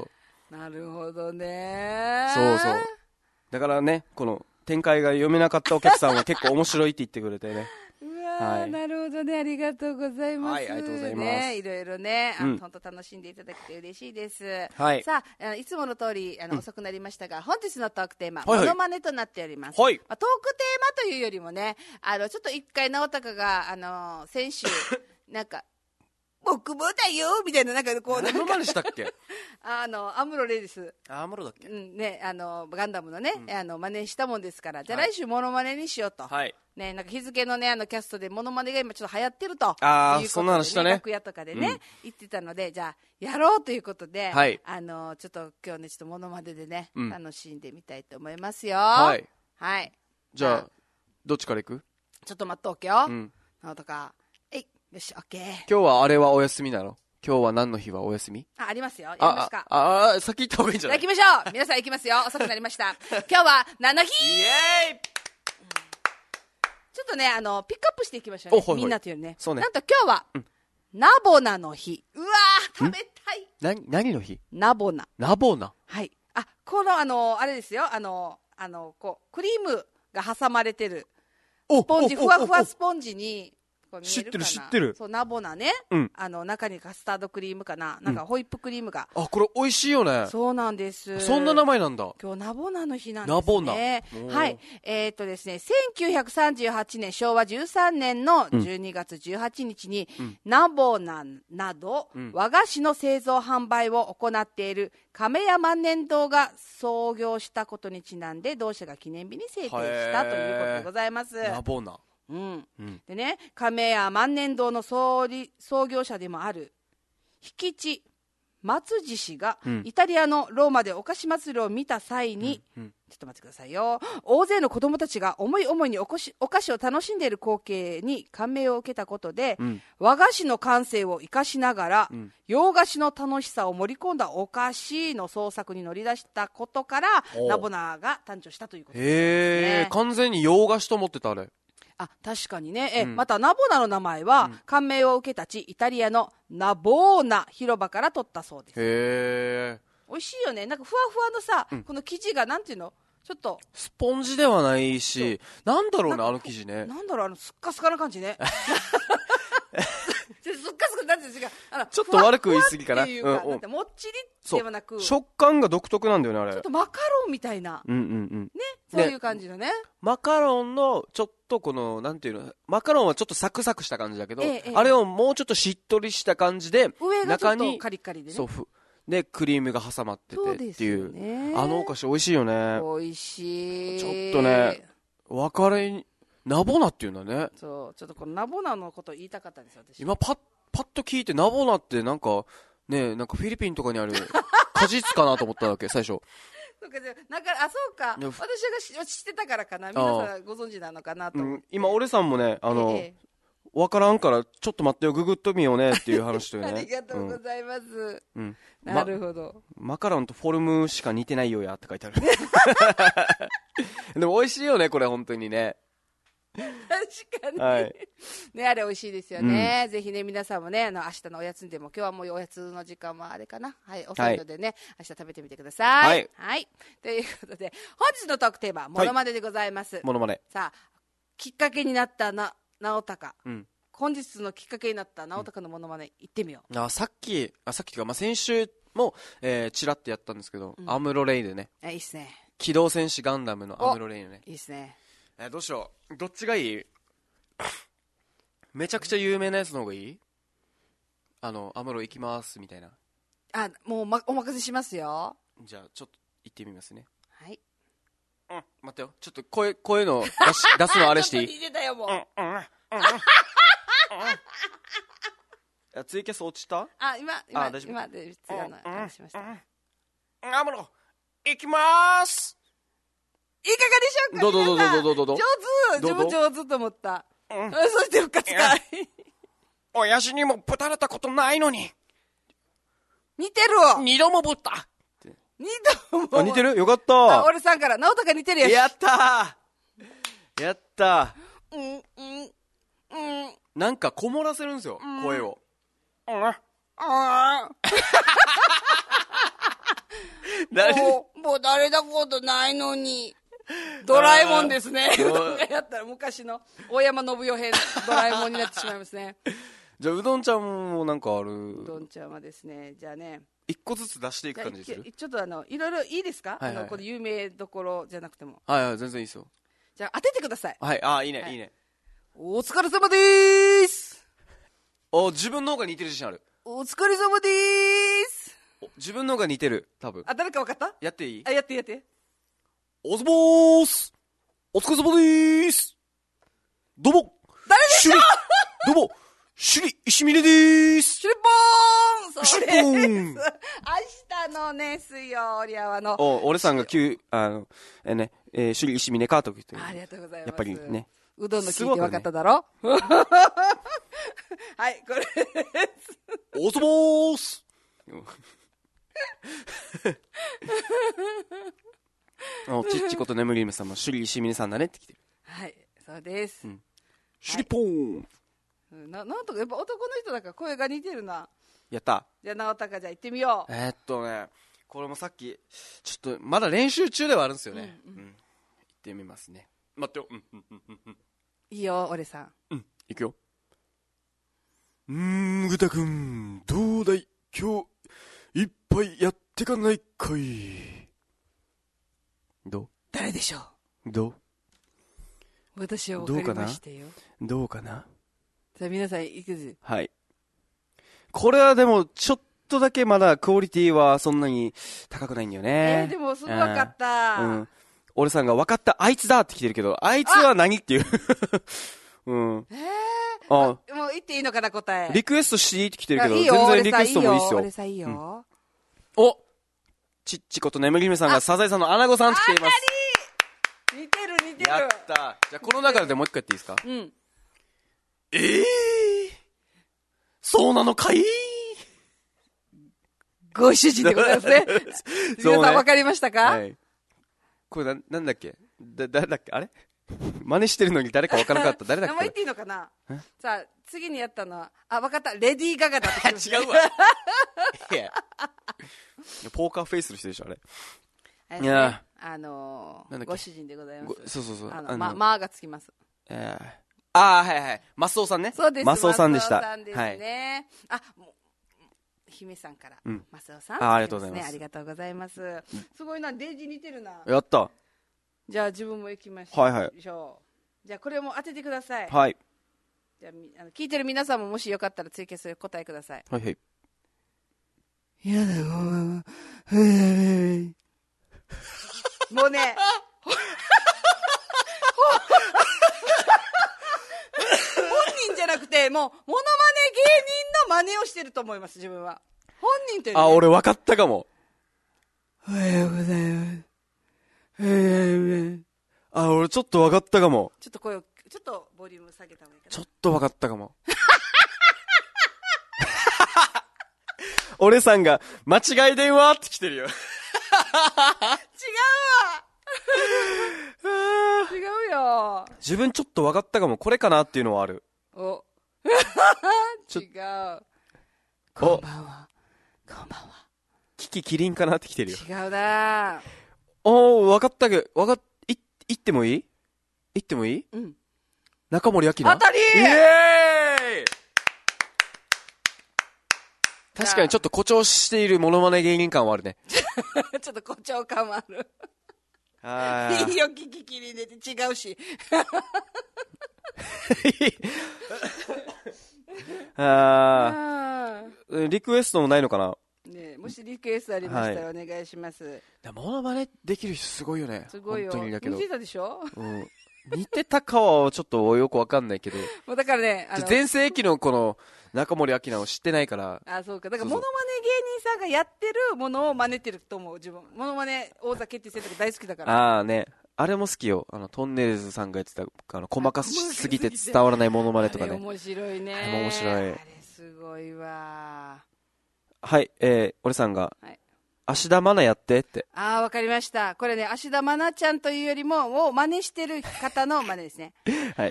なるほどね。 そう。だからね、この展開が読めなかったお客さんは結構面白いって言ってくれてね。 はい、なるほどね。ありがとうございます。 はい、ありがとうございます。 ね、いろいろね、本当楽しんでいただけて嬉しいです。 はい。 さあ、いつもの通り、遅くなりましたが、本日のトークテーマ、モノマネとなっております。はい。トークテーマというよりもね、ちょっと一回直隆が、先週、なんか、僕もだよみたいな、なんかこう、 何の真似したっけ？ アムロレディス。 アムロだっけ？ ね、ガンダムのね、真似したもんですから、じゃあ来週モノマネにしようと。はい。ね、なんか日付のね、キャストでモノマネが今ちょっと流行ってると。 そんな話したね。 楽屋とかでね、言ってたので、じゃあ、やろうということで、はい。ちょっと今日ね、ちょっとモノマネでね、楽しんでみたいと思いますよ。はい。はい。 じゃあ、どっちから行く？ ちょっと待っとおけよ。なんとか。よし、オッケー。 今日はあれはお休みなの？今日は何の日はお休み？ ありますよ。やりますか。 先行った方がいいんじゃない？ 行きましょう。皆さん行きますよ。遅くなりました。今日は何の日？ イエーイ！ ちょっとね、ピックアップしていきましょうね。みんなというね。 そうね。 なんと今日は、ナボナの日。うわー、食べたい。 何の日？ ナボナ。 ナボナ。 はい。この、あれですよ。クリームが挟まれてる。スポンジ、ふわふわスポンジに、 知ってる。 そう、ナボナね。中にカスタードクリームかな。なんかホイップクリームが。 これ美味しいよね。 そうなんです。 そんな名前なんだ。 今日ナボナの日なんですね。ナボナ。はい。ですね、1938年、昭和13年の12月18日に、ナボナなど、和菓子の製造販売を行っている亀屋万年堂が創業したことにちなんで、同社が記念日に制定したということでございます。 ナボナ。 でね、亀屋万年堂の創業者でもある引地松次氏が、イタリアのローマでお菓子祭りを見た際に、ちょっと待ってくださいよ。大勢の子供たちが思い思いにお菓子を楽しんでいる光景に感銘を受けたことで、和菓子の感性を生かしながら、洋菓子の楽しさを盛り込んだお菓子の創作に乗り出したことから、ナボナが誕生したということですね。 完全に洋菓子と思ってたあれ。 確かにね。また、ナボナの名前は、感銘を受けたち、イタリアのナボーナ広場から取ったそうです。美味しいよね。なんか、ふわふわのさ、この生地が、なんていうの？ちょっと。 スポンジではないし、なんだろうね、あの生地ね。 なんだろう、すっかすかな感じね。すっかすかなんていうか、 ちょっと悪く言い過ぎかな。 もっちりではなく。 食感が独特なんだよね、あれ。 ちょっとマカロンみたいな。ね。そういう感じのね。 マカロンの、ちょっとこの、なんていうの、マカロンはちょっとサクサクした感じだけど、あれをもうちょっとしっとりした感じで、 上がちょっとカリカリでね。 で、クリームが挟まっててっていう。あのお菓子美味しいよね。 美味しい。 ちょっとね、分かれに、ナボナっていうんだね。 そう、ちょっとこのナボナのこと言いたかったんですよ、私。 今パッと聞いて、ナボナってなんか、ね、なんかフィリピンとかにある果実かなと思ったわけ、最初。 そうか、そうか。私が知ってたからかな。皆さんご存知なのかなと思って。 今、俺さんもね、わからんから、ちょっと待ってよ、ググっとみようねっていう話というね。 ありがとうございます。なるほど。 マカロンとフォルムしか似てないよやって書いてある。でも美味しいよね、これ本当にね。 確かに。はい。ね、あれ美味しいですよね。ぜひね、皆さんもね、明日のおやつにでも、今日はもうおやつの時間もあれかな。はい、遅いのでね、明日食べてみてください。はい。ということで、本日のトークテーマ、モノマネでございます。 モノマネ。 さあ、きっかけになった直高。本日のきっかけになった直高のモノマネ、行ってみよう。 さっきというか、先週も、チラッとやったんですけど、アムロレイでね。 いいっすね。 機動戦士ガンダムのアムロレイのね。 いいっすね。 どうしよう。どっちがいい？めちゃくちゃ有名なやつの方がいい？アムロ行きますみたいな。 もう、お任せしますよ。 じゃあちょっと行ってみますね。 はい。 待ってよ。ちょっと声の出すのあれしていい？ 似てたよもう。 ツイキャス落ちた？ 今でしました。 アムロ行きまーす。 いかがでしょうか？ どう自分上手と思った。そして復活かい。 親父にもぶたれたことないのに。 似てるわ。 二度もぶった。 二度も。 似てる？よかった。 俺さんから、直高似てるやし。 やったー。なんかこもらせるんですよ、声を。 もう誰だことないのに。ドラえもんですね。やったら昔の大山信代編ドラえもんになってしまいますね。 じゃあうどんちゃんもなんかある？ うどんちゃんはですね、じゃあね、 一個ずつ出していく感じでする？ ちょっといろいろいいですか？この有名どころじゃなくても。 はい、全然いいですよ。 じゃあ当ててください。 はい、いいね。 お疲れ様でーす。 自分の方が似てる自信ある。 お疲れ様でーす。 自分の方が似てる、多分。 誰か分かった？ やっていい？ やって。 おずぼーす。お疲れ様でーす。どうも。 誰でしょう？ どうも。首里石峰でーす。 シュリポーン。 シュリポーン。 明日のね、水曜リアワの。 俺さんが首里石峰かと言って。 ありがとうございます。 やっぱりね。 うどんの聞いて分かっただろ？はい、これです。 おずぼーす。ちっちこと眠り夢さんも首里石峰さんだねって来てる。 はい、そうです。 シュリポーン。 なんとかやっぱ男の人だから声が似てるな。 やった。 じゃあ直高、じゃあ行ってみよう。 これもさっきちょっとまだ練習中ではあるんですよね。行ってみますね。待ってよ。 いいよ、俺さん。行くよ。ぐたくん、どうだい？今日いっぱいやってかないかい。どう？ 誰でしょう？ どう？ 私は分かりましたよ。 どうかな？ じゃあ皆さん行くぜ。 はい。これはでもちょっとだけまだクオリティはそんなに高くないんだよね。 でもすぐ分かった。 俺さんが分かった、あいつだって来てるけど、あいつは何っていう。 もう言っていいのかな、答え。 リクエストしていいって来てるけど、 いいよ、 全然リクエストもいいっすよ。 俺さいいよ。 ちっちこと眠り姫さんがサザエさんのアナゴさんって来ています。 似てる。 やった。じゃあこの中でもう一回やっていいですか？そうなのかい？ ご主人でございますね。皆さん分かりましたか？はい。 これなんだっけ？誰だっけ？あれ？真似してるのに誰か分からなかった。誰だっけ？ 名前言っていいのかな？さあ、次にやったのは、分かった。レディー・ガガだって。 違うわ。ポーカーフェイスの人でしょ、あれ。 いや、ご主人でございます。 そう。 まがつきます。 はい。マスオさんね。 そうです。 マスオさんでした。 マスオさんですね。姫さんから。マスオさん。 ありがとうございます。 ありがとうございます。すごいな、デイジー似てるな。 やった。 じゃあ自分も行きましょう。 はい。 じゃあこれも当ててください。 はい。 じゃあ聞いてる皆さんももしよかったら追加する答えください。 はい。 やだよ。もうね。本人じゃなくて、もう、モノマネ芸人の真似をしてると思います、自分は。本人という、ね。 俺分かったかも。 おはようございます。 俺ちょっとわかったかも。 ちょっと声を、ちょっとボリューム下げた方がいいかな。 ちょっとわかったかも。俺さんが、間違い電話って来てるよ。 違うわ違うよ。 自分ちょっとわかったかも。これかなっていうのはある。 お違う。 こんばんは。こんばんは。 キキキリンかなって来てるよ。 違うな。 わかったけど、言ってもいい？言ってもいい？ うん。 中森明菜。 当たり！ イエーイ！確かにちょっと誇張しているモノマネ芸人感はあるね。 ちょっと誇張感もある。いいよ、キキキリンでって違うし。 リクエストもないのかな？ ね、もしリクエストありましたらお願いします。 モノマネできる人すごいよね。 すごいよ。 本当にだけど。 似てたでしょ？ うん。似てたかはちょっとよくわかんないけど。 もうだからね、 全盛期のこの中森明菜を知ってないから。 あ、そうか。だからモノマネ芸人さんがやってるものを真似てると思う、自分。モノマネ王座決定戦とか大好きだから。 ああね。あれも好きよ。トンネルズさんがやってた、細かすぎて伝わらないモノマネとかね。 面白いね。 あれも面白い。あれすごいわ。 はい、俺さんが、 はい、 芦田愛菜やってって。 ああ、わかりました。これね、芦田愛菜ちゃんというよりも、を真似してる方の真似ですね。 はい。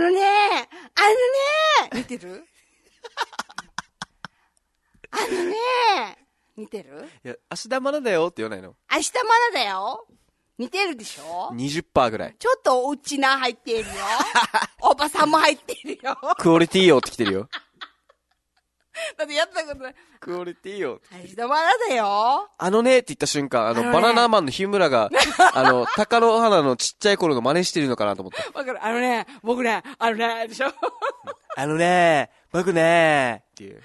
似てる似てる？ いや、芦田愛菜だよって言わないの？ 芦田愛菜だよ。似てるでしょ？ 20% ぐらい。 ちょっとうちな入ってるよ。おばさんも入ってるよ。 クオリティよって来てるよ。 だってやったことない。 クオリティよ。 芦田愛菜だよ。 って言った瞬間、バナナマンの日村が、鷹の花のちっちゃい頃の真似してるのかなと思った。 わかる。僕ね、でしょ？ 僕ねっていう。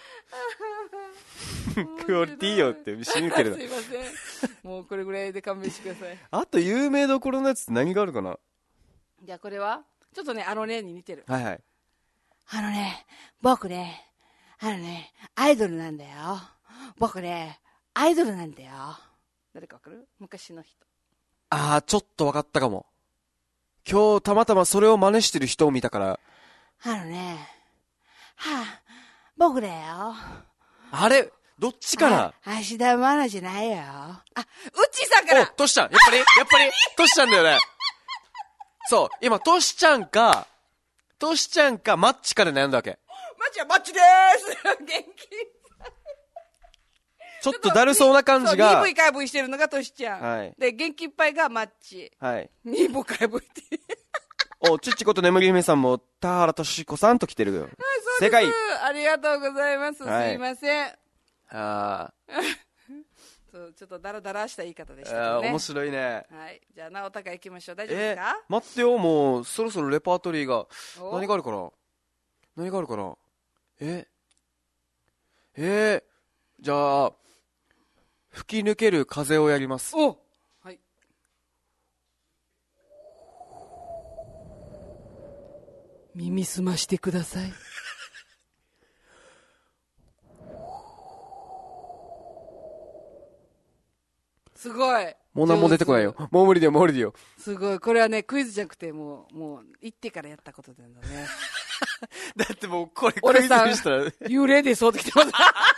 クオリティよって死ぬけれど。 すいません。もうこれぐらいで勘弁してください。 あと有名どころのやつって何があるかな？ じゃあこれはちょっとね、に似てる。 はいはい。 僕ね、アイドルなんだよ。僕ね、アイドルなんだよ。誰かわかる？昔の人。 ちょっとわかったかも。今日たまたまそれを真似してる人を見たから。 僕だよ。 あれどっちから？ 芦田愛菜じゃないよ。うっちーさんから。 トシちゃん。やっぱりトシちゃんだよね。そう、今トシちゃんかマッチかで悩んだわけ。 マッチでーす。元気。 ちょっとだるそうな感じが。 鈍いかいぶいしてるのがトシちゃん。 はい。 で、元気いっぱいがマッチ。 はい。 鈍いかいぶいて。 ちっちこと眠り姫さんも田原俊彦さんと来てるよ。はい、 そうです。正解。ありがとうございます。 はい、 すいません。ちょっとダラダラした言い方でしたけどね。 面白いね。 はい。じゃあ、直高行きましょう。大丈夫ですか？ 待ってよ、もう、そろそろレパートリーが。何があるかな？じゃあ、吹き抜ける風をやります。 はい。耳すましてください。すごい。 もう何も出てこないよ。もう無理だよ。 すごい。これはね、クイズじゃなくて、もう、行ってからやったことなんだね。 だってもう、これクイズにしたら。 幽霊でそうってきてます。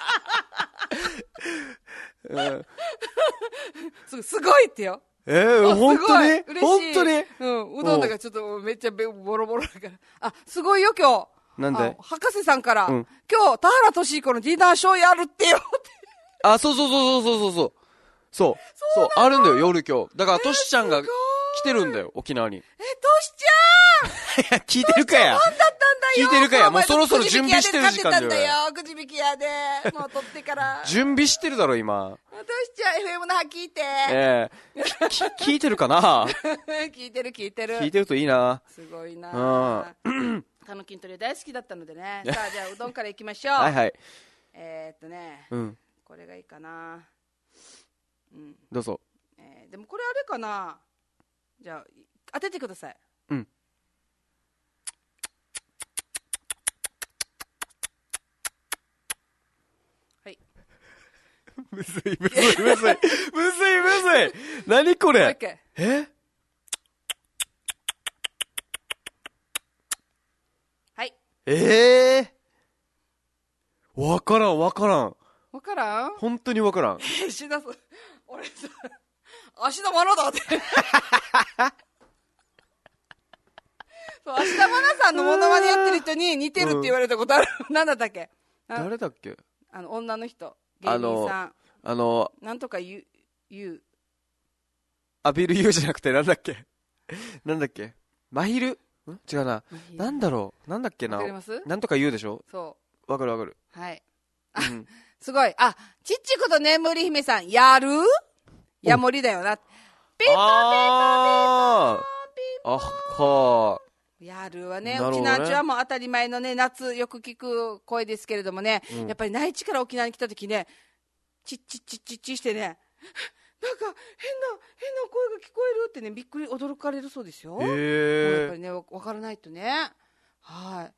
すごいってよ。 本当に？ 本当に？うどんだからちょっとめっちゃボロボロだから。すごいよ、今日。 なんで？ 博士さんから、今日、田原俊彦のディナーショーやるってよって。 そう、あるんだよ、夜今日。だから、トシちゃんが来てるんだよ、沖縄に。 トシちゃん聞いてるかや。聞いてるかや。もうそろそろ準備してる時間だよ。 くじ引き屋で。もう取ってから。 準備してるだろ、今。 トシちゃん、FM の歯聞いて。 聞いてるかな？ 聞いてる。聞いてるといいな。 すごいな。たぬきんとり大好きだったのでね。さあ、じゃあ、うどんからいきましょう。 はいはい。 これがいいかな。 どうぞ。 でもこれあれかな。じゃあ当ててください。はい。 むずい。何これ。 はい。 わからん。 わからん本当にわからん。 しだす。俺さ、芦田愛菜だって。そう、芦田愛菜さんのモノマネやってる人に似てるって言われたことある。なんだったっけ？ 誰だっけ？ 女の人。芸人さん。なんとか言う。 アピール言うじゃなくて、なんだっけ？まひる？違うな。なんだろう。なんだっけな。 わかります？ なんとか言うでしょ？ そう。 わかる。 はい。すごい。ちっちこと眠り姫さん、やる？やもりだよな。ピーポーはやるわね。沖縄中はもう当たり前のね、夏よく聞く声ですけれどもね、やっぱり内地から沖縄に来た時ね、チッしてね、なんか変な声が聞こえるってね、びっくり驚かれるそうですよ。やっぱりね、わからないとね。はい。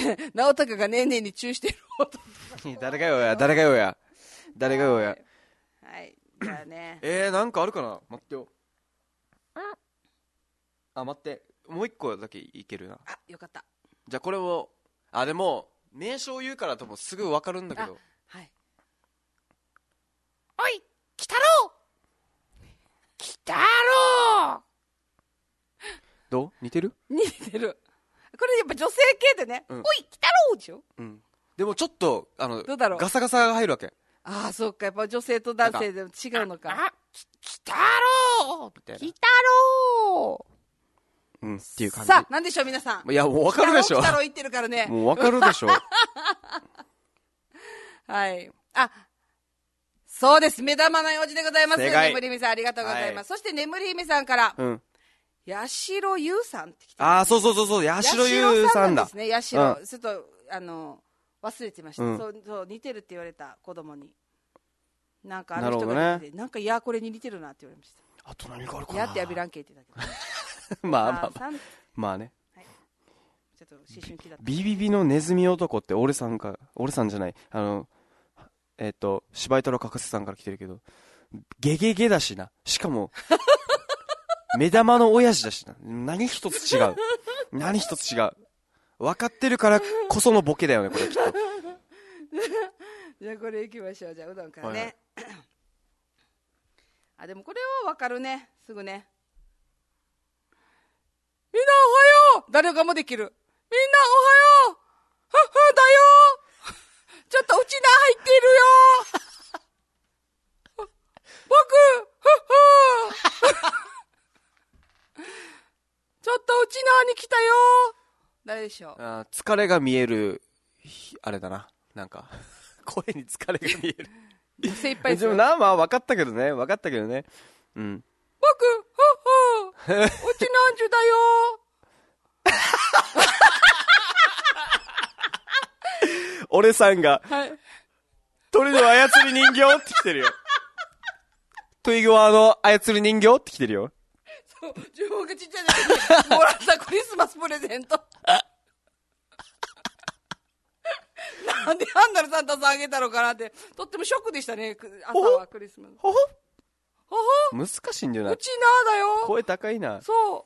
直隆がねんねんにチューしてる音。 誰がよや。 はい。じゃあね。 なんかあるかな？待ってよ。待って。もう一個だけいけるな。 よかった。 じゃあこれも、でも、名称言うからともすぐわかるんだけど。 はい。 おい、来たろどう？似てる？ 似てる。これやっぱ女性系でね、おい、来たろでしょ？ でもちょっと、 どうだろう？ ガサガサが入るわけ。 そうか。やっぱ女性と男性で違うのか。 来たろみたいな。 来たろっていう感じ。 さあ、なんでしょう皆さん。 いや、もうわかるでしょ。 来たろ言ってるからね。 もうわかるでしょ。 はい。そうです。目玉の用事でございます。 正解。 眠り姫さんありがとうございます。そして眠り姫さんから、八代優さんって来てます。 そう。八代優さんだ。 ですね、八代。ちょっと、忘れてました。そう、似てるって言われた子供に。なんか人が似てて、なんか、いや、これに似てるなって言われました。 あと何があるかな。 やってやびらんけって言ってたけど。 まあね。 ちょっと思春期だった。 ビビビのネズミ男って俺さんじゃない。芝居太郎かかせさんから来てるけど、ゲゲゲだしな。しかも、目玉の親父だしな。何一つ違う。分かってるからこそのボケだよね、これきっと。 じゃあこれいきましょう。じゃあうどんからね。でもこれは分かるね。すぐね。みんなおはよう。誰がもできる。みんなおはよう。だよ。ちょっとうちな入っているよ。僕、ちょっとうちなに来たよ。誰でしょう。 疲れが見える、あれだな。なんか、声に疲れが見える。 精一杯ですよ。 でも分かったけどね。僕、うちなんじゅだよ。 俺さんが、鳥の操り人形って来てるよ。トイゴアの操り人形って来てるよ。 そう、自分がちっちゃい時にもらったクリスマスプレゼント。なんでハンダルサンタさんあげたのかなって、とってもショックでしたね、朝はクリスマス。 難しいんだよな。 うちなだよ。 声高いな。 そう。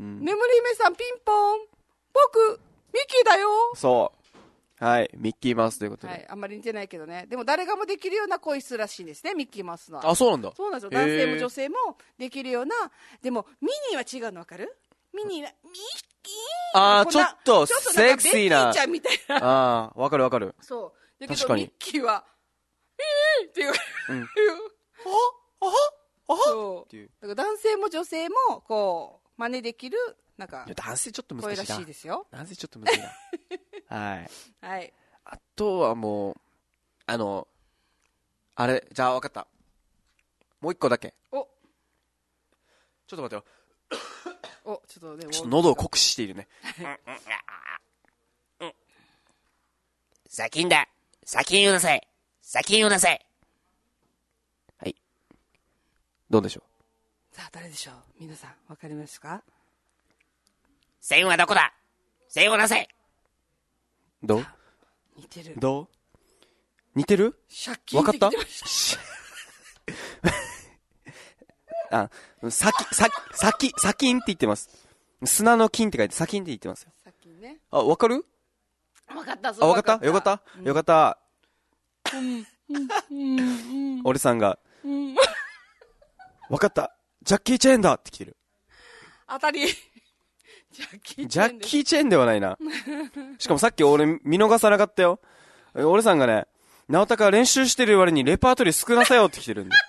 眠り姫さんピンポン。僕、ミッキーだよ。 そう。はい、ミッキーマウスということで。 はい、あんまり似てないけどね。でも誰がもできるような声質らしいんですね、ミッキーマウスの。 そうなんだ。 そうなんですよ。男性も女性もできるような。でも、ミニーは違うの分かる？ミニーは、ミッキーちょっとセクシーな。 ベッキーちゃんみたいな。 わかる。 そう。だけど、ミッキーは、っていう。そう。だから男性も女性も、こう、真似できる、なんか、 男性ちょっと難しいな。 声らしいですよ。 男性ちょっと難しいな。はい。 はい。 あとはもう、あれ、じゃあ分かった。もう一個だけ。ちょっと待ってよ。 ちょっと喉を酷使しているね。 先に言うなさい。 はい。どうでしょう。 さあ、誰でしょう。皆さん、わかりますか？ 線はどこだ？線をなせ。 どう？ 似てる。 どう？似てる？ 借金分かった？ 砂金って言ってます。砂の金って書いて砂金って言ってますよ。 砂金ね。 わかる？ わかった、 わかった？よかった、よかった。俺さんが、わかった。ジャッキー・チェーンだって来てる。 当たり。 ジャッキー・チェーンではないな。しかもさっき俺見逃さなかったよ。俺さんがね、直高練習してる割にレパートリー少なさよって来てるんで。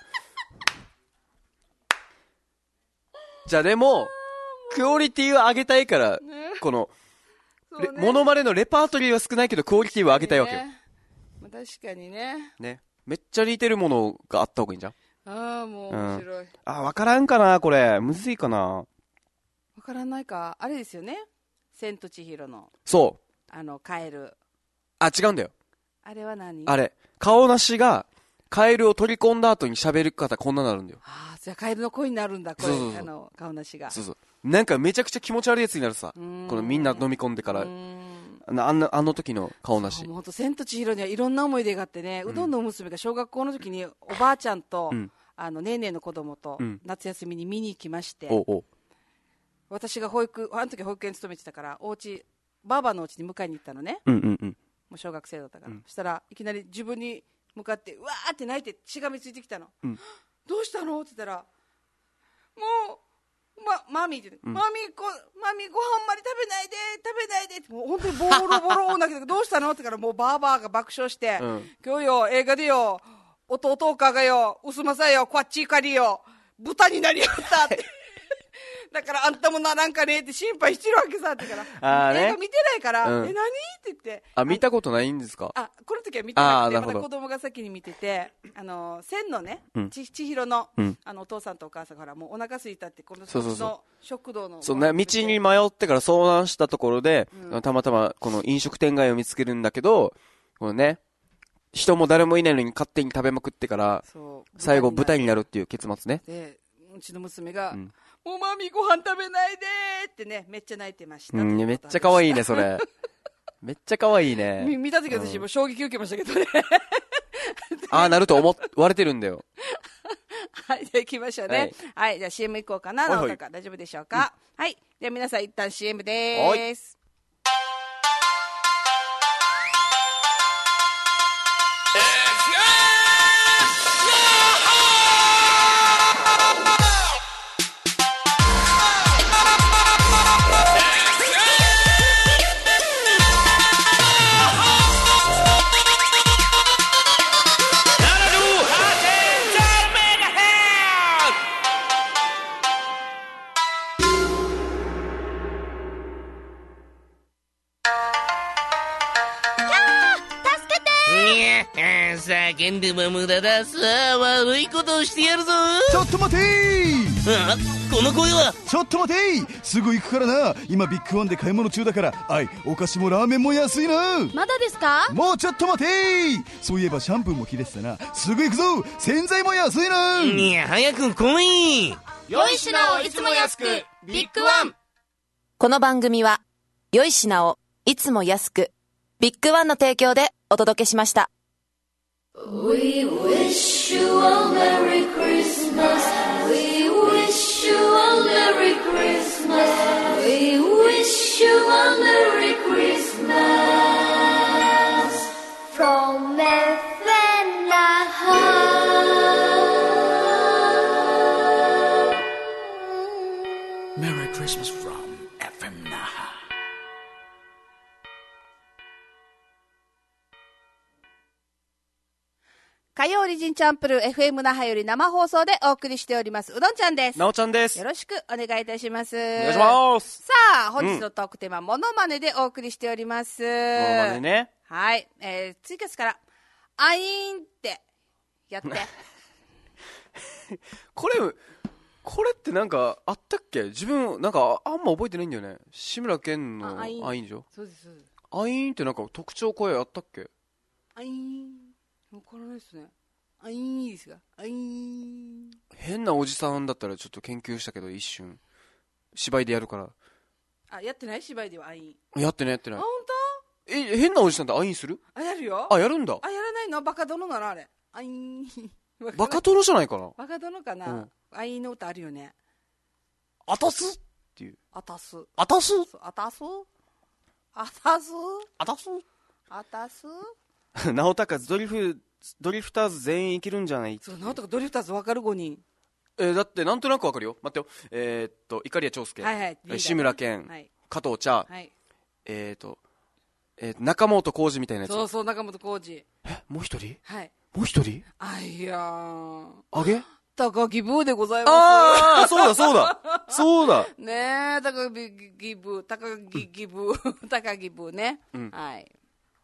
じゃあでも、クオリティを上げたいから、この、モノマネのレパートリーは少ないけどクオリティは上げたいわけよ。 確かにね。 ね。めっちゃ似てるものがあった方がいいんじゃん。 ああ、もう面白い。 わからんかなこれ。むずいかな。 わからないか。あれですよね。千と千尋の。 そう。 カエル。 違うんだよ。 あれは何？ あれ。顔なしが、カエルを取り込んだ後に喋る方こんなになるんだよ。 じゃあカエルの声になるんだ、これ。顔なしが。 そうそう。なんかめちゃくちゃ気持ち悪いやつになるさ。このみんな飲み込んでから。あの時の顔なし。 もうほんと、千と千尋にはいろんな思い出があってね、うどんの娘が小学校の時におばあちゃんと、ねえねえの子供と夏休みに見に行きまして、私があの時保育園勤めてたから、ばあばのお家に迎えに行ったのね。もう小学生だったから。そしたらいきなり自分に向かってうわーって泣いてしがみついてきたの。どうしたのって言ったら、もう、マミーって、マミご飯まで食べないでって、もう本当にボロボロ泣けて、どうしたのって言ったら、もうバーバーが爆笑して、今日よ、映画でよ、弟おかがよ、薄まさよ、こっち怒りよ、豚になりやったって。だからあんたもならんかねって心配してるわけさってから、映画見てないから、何って言って。 見たことないんですか？ この時は見てなくて、また子供が先に見てて、千のね、千尋の、お父さんとお母さんからもうお腹空いたって、この食堂の。 そうね、道に迷ってから遭難したところで、たまたまこの飲食店街を見つけるんだけど、このね、人も誰もいないのに勝手に食べまくってから、最後豚になるっていう結末ね。 で、うちの娘が、もうマミご飯食べないでってね、めっちゃ泣いてました。 めっちゃ可愛いね、それ。めっちゃ可愛いね。 見た時私も衝撃受けましたけどね。 なると思われてるんだよ。 はい、じゃあ行きましょうね。はい、じゃあ CM 行こうかな。直高、大丈夫でしょうか？はい。では皆さん一旦 CM でーす。 叫んでも無駄ださあ、悪いことをしてやるぞ。 ちょっと待てこの声は。 ちょっと待てすぐ行くからな。今ビッグワンで買い物中だから。お菓子もラーメンも安いな。 まだですか？ もうちょっと待てそういえばシャンプーも切れてたな。すぐ行くぞ。洗剤も安いな。 いや、早く来い。 良い品をいつも安く、ビッグワン。 この番組は良い品をいつも安く、ビッグワンの提供でお届けしました。 We wish you a Merry Christmas. We wish you a Merry Christmas. We wish you a Merry Christmas. From FM Naha. Merry Christmas from FM Naha. 火曜リジンチャンプル FM 那覇より生放送でお送りしておりますうどんちゃんです。 なおちゃんです。 よろしくお願いいたします。お願いします。 さあ、本日のトークテーマ、モノマネでお送りしております。モノマネね。 はい。ツイキャスからアイーンってやってこれってなんかあったっけ？自分なんかあんま覚えてないんだよね。志村けんのアイーンでしょ。 そうです。 アイーンってなんか特徴声あったっけ？ アイーンわからないですね。アイーンいいですが。アイーン。 変なおじさんだったらちょっと研究したけど一瞬芝居でやるから。 やってない？芝居ではアイーン。 やってない。 本当？変なおじさんってアイーンする？ やるよ。 やるんだ。 やらないの？バカ殿なのあれ。アイーン。 バカ殿じゃないかな。 バカ殿かな。 愛の歌あるよね。 あたすっていう。 あたす。 あたすあたすあたすあたすあたす直高ドリフターズ全員いけるんじゃない？ そう、直高ドリフターズ分かる5人。 だってなんとなく分かるよ。待ってよ。いかりや長介、 はいはい、 志村けん、 はい、 加藤茶、 はい、 中本浩二みたいなやつ。 そうそう、中本浩二。 もう一人？ はい。 もう一人？ いやー。 あげ？ 高木ブーでございます。 ああ、そうだそうだ。そうだ。 ねえ、高木ブー、高木ブーね。 うん。 はい。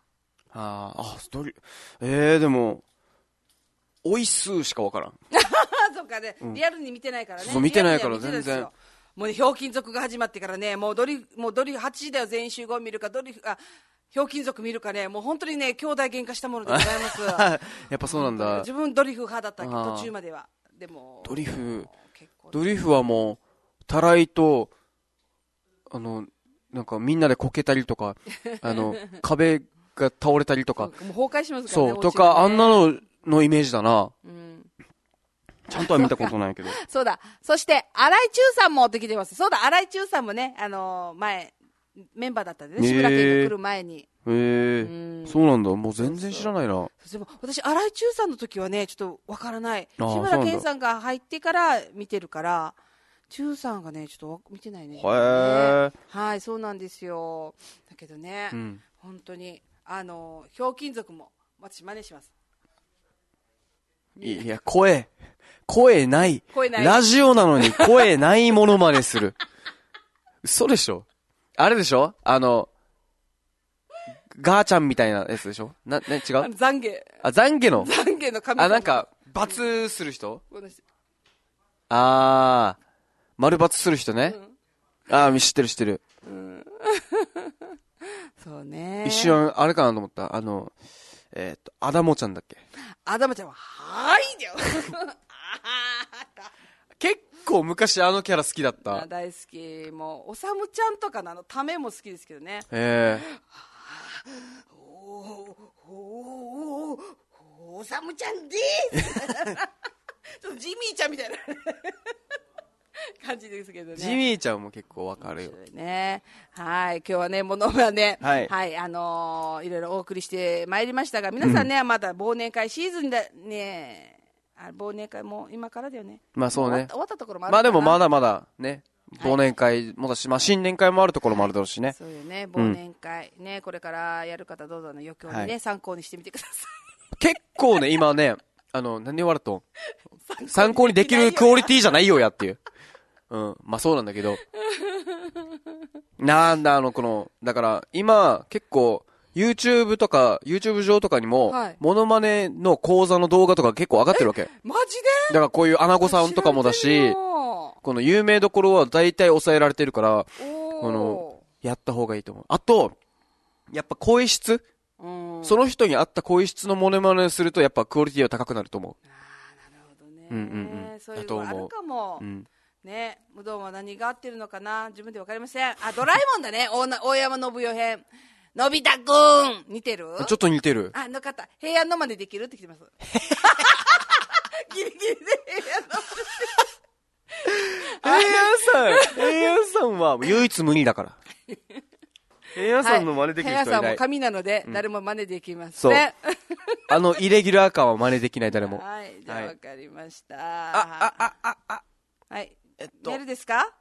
でも、おいすーしかわからん。 そっかね、リアルに見てないからね。 そう、見てないから全然。 もうね、ひょうきん族が始まってからね、もうドリフ8時だよ、全員集合見るか、ひょうきん族見るかね、もう本当にね、兄弟喧嘩したものでございます。 やっぱそうなんだ。 自分ドリフ派だったけど、途中までは。でもドリフはもう、たらいと、なんかみんなでこけたりとか、壁が倒れたりとか。もう崩壊しますからね。 そう、とか、あんなのイメージだな。うん。ちゃんとは見たことないけど。 そうだ。そして、荒井中さんもってきてます。そうだ、荒井中さんもね、前、メンバーだったんでね、志村けんが来る前に。 そうなんだ。もう全然知らないな。 でも私、荒井中さんの時はね、ちょっとわからない。志村けんさんが入ってから見てるから、中さんがね、ちょっと見てないね。はい、そうなんですよ。だけどね、本当に、ひょうきん族も、私真似します。 いや、声ない。ラジオなのに声ないものまねする。嘘でしょ？あれでしょ？ガーちゃんみたいなやつでしょ？違う？ 懺悔。 懺悔の神様。 なんか、罰する人？丸罰する人ね。知ってる。 そうね。 一瞬、あれかなと思った。アダモちゃんだっけ？ アダモちゃんは、だよ。 結構昔キャラ好きだった。 大好き。もう、おさむちゃんとかのためも好きですけどね。おさむちゃんでーす。ちょっとジミーちゃんみたいな感じですけどね。 ジミーちゃんも結構わかるよ。 ね。はい。今日はね、ものはね、 はい。 いろいろお送りしてまいりましたが、皆さんね、まだ忘年会シーズンでね、忘年会も今からだよね。 まあそうね。 終わったところもあるかな。 でもまだまだね、忘年会もだし、新年会もあるところもあるだろうしね。 そうよね、忘年会。ね、これからやる方どうぞ余興にね、参考にしてみてください。 結構ね、今ね、何言われと参考にできるクオリティじゃないよやっていう。まあそうなんだけど。だから今結構、YouTube とか、YouTube 上とかにも、モノマネの講座の動画とか結構上がってるわけ。 マジで？ だからこういうアナゴさんとかもだし、この有名どころは大体抑えられてるから、やった方がいいと思う。あと、やっぱ声質、その人に合った声質のモノマネをすると、やっぱクオリティは高くなると思う。 なるほどね。そういうのあるかも。ね、無道は何が合ってるのかな、自分でわかりません。ドラえもんだね。大山信代編。のび太くん似てる？ ちょっと似てる。 の方、平安のまでできるって来てます。ギリギリで平安さんは唯一無二だから。平安さんの真似できる人いない。 平安さんも神なので、誰も真似できません。 イレギュラー感は真似できない誰も。 はい、じゃあわかりました。はい。メールですか？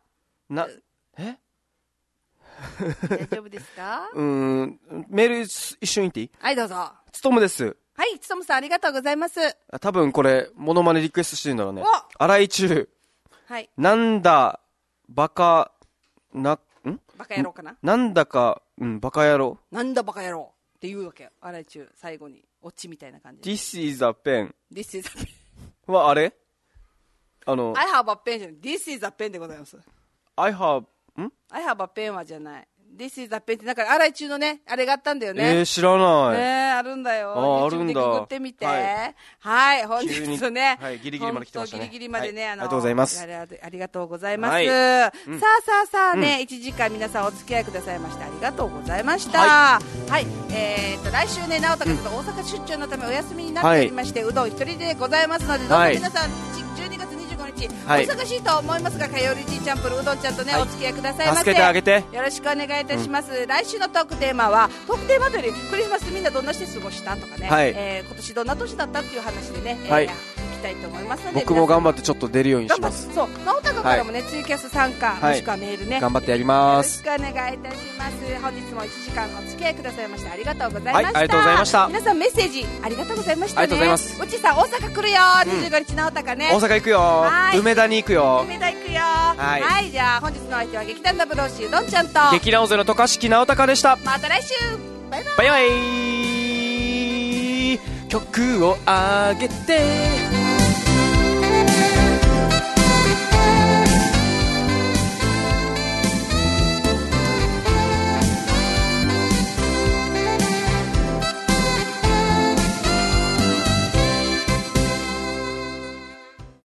大丈夫ですか？ メール一瞬言っていい？ はい、どうぞ。 つとむです。 はい、つとむさんありがとうございます。 多分これ、モノマネリクエストしてるんだろうね。荒井中。 はい。 なんだ、バカ野郎かな？ なんだか、バカ野郎。 なんだバカ野郎って言うわけよ。荒井中、最後に。オチみたいな感じ。 This is a pen. This is a pen. はあれ I have a pen じゃない。This is a pen でございます。 I have a pen はじゃない。This is a pen って、なんか、荒井中のね、あれがあったんだよね。 知らない。 あるんだよ。 あるんだ。 YouTube でググってみて。はい、本日ね。 はい、ギリギリまで来てましたね。 ギリギリまでね、 ありがとうございます。 ありがとうございます。さあね、1時間皆さんお付き合いくださいまして、ありがとうございました。はい。来週ね、直太くんと大阪出張のためお休みになっておりまして、うどん一人でございますので、どうぞ皆さん、12月25日日、お忙しいと思いますが、火曜日チャンプルうどんちゃんとね、お付き合いくださいませ。 助けてあげて。 よろしくお願いいたします。来週のトークテーマは、トークテーマというよりクリスマスみんなどんなして過ごしたとかね、今年どんな年だったっていう話でね、いきたいと思いますので、 僕も頑張ってちょっと出るようにします。 そう、直太からもね、ツイキャス参加、もしくはメールね、 頑張ってやります。 よろしくお願いいたします。本日も1時間お付き合いくださいましてありがとうございました。 ありがとうございました。 皆さんメッセージありがとうございましたね。 ありがとうございます。 うちさん大阪来るよ、25日直太ね。 大阪行くよ。梅田に行くよ。 梅田行くよ。はい、じゃあ本日の相手は劇団ダブルオーシーうどんちゃんと劇団大勢の渡嘉敷直太でした。 また来週。バイバイ。 バイバイ。曲をあげて